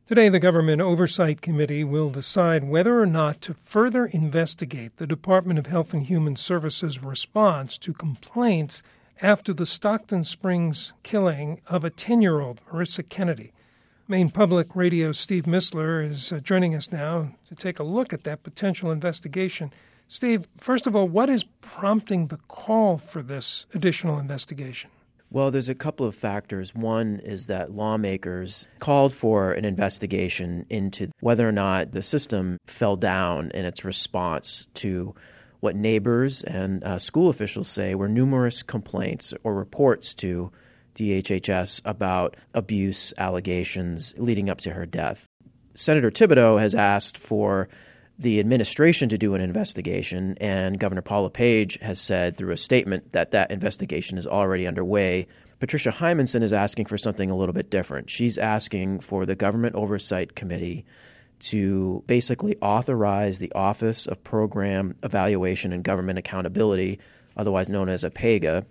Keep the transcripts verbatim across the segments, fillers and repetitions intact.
Today, the Government Oversight Committee will decide whether or not to further investigate the Department of Health and Human Services' response to complaints after the Stockton Springs killing of a ten-year-old, Marissa Kennedy. Maine Public Radio's Steve Mistler is uh, joining us now to take a look at that potential investigation. Steve, first of all, what is prompting the call for this additional investigation? Well, there's a couple of factors. One is that lawmakers called for an investigation into whether or not the system fell down in its response to what neighbors and uh, school officials say were numerous complaints or reports to D H H S about abuse allegations leading up to her death. Senator Thibodeau has asked for the administration to do an investigation, and Governor Paul LePage has said through a statement that that investigation is already underway. Patricia Hymanson is asking for something a little bit different. She's asking for the Government Oversight Committee to basically authorize the Office of Program Evaluation and Government Accountability, otherwise known as OPEGA,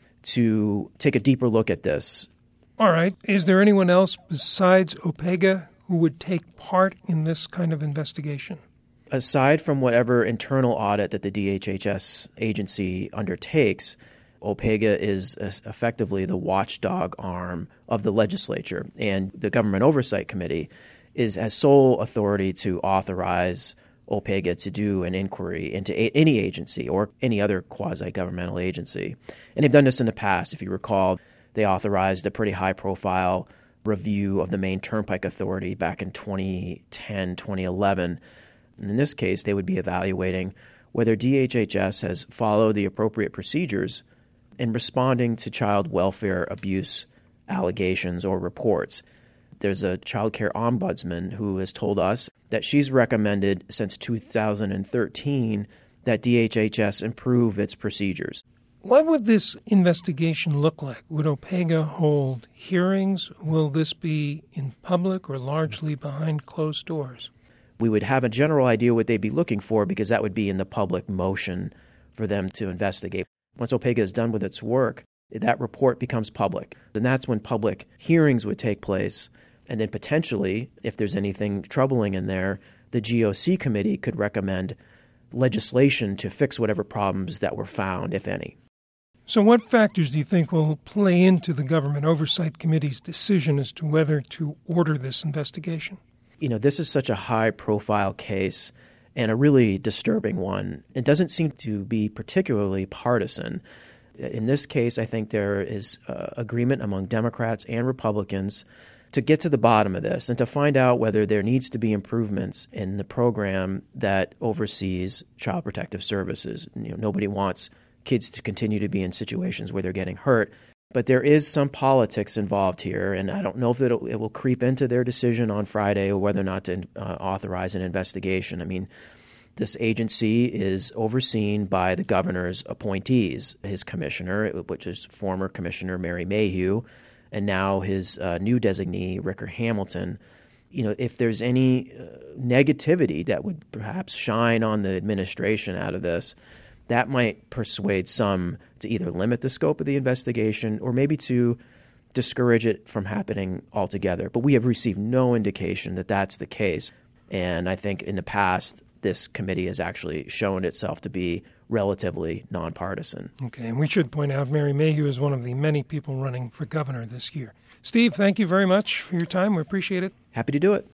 to take a deeper look at this. All right. Is there anyone else besides OPEGA who would take part in this kind of investigation? Aside from whatever internal audit that the D H H S agency undertakes, OPEGA is effectively the watchdog arm of the legislature, and the Government Oversight Committee is has sole authority to authorize OPEGA to do an inquiry into a, any agency or any other quasi-governmental agency. And they've done this in the past. If you recall, they authorized a pretty high-profile review of the Maine Turnpike Authority back in twenty ten, twenty eleven. In this case, they would be evaluating whether D H H S has followed the appropriate procedures in responding to child welfare abuse allegations or reports. There's a child care ombudsman who has told us that she's recommended since two thousand thirteen that D H H S improve its procedures. What would this investigation look like? Would OPEGA hold hearings? Will this be in public or largely behind closed doors? We would have a general idea what they'd be looking for because that would be in the public motion for them to investigate. Once OPEGA is done with its work, that report becomes public. And that's when public hearings would take place. And then potentially, if there's anything troubling in there, the G O C committee could recommend legislation to fix whatever problems that were found, if any. So what factors do you think will play into the Government Oversight Committee's decision as to whether to order this investigation? You know, this is such a high-profile case and a really disturbing one. It doesn't seem to be particularly partisan. In this case, I think there is uh, agreement among Democrats and Republicans to get to the bottom of this and to find out whether there needs to be improvements in the program that oversees Child Protective Services. You know, nobody wants kids to continue to be in situations where they're getting hurt. But there is some politics involved here, and I don't know if it'll, it will creep into their decision on Friday or whether or not to uh, authorize an investigation. I mean, this agency is overseen by the governor's appointees, his commissioner, which is former Commissioner Mary Mayhew, and now his uh, new designee, Ricker Hamilton. You know, if there's any uh, negativity that would perhaps shine on the administration out of this, that might persuade some to either limit the scope of the investigation or maybe to discourage it from happening altogether. But we have received no indication that that's the case. And I think in the past, this committee has actually shown itself to be relatively nonpartisan. Okay, and we should point out Mary Mayhew is one of the many people running for governor this year. Steve, thank you very much for your time. We appreciate it. Happy to do it.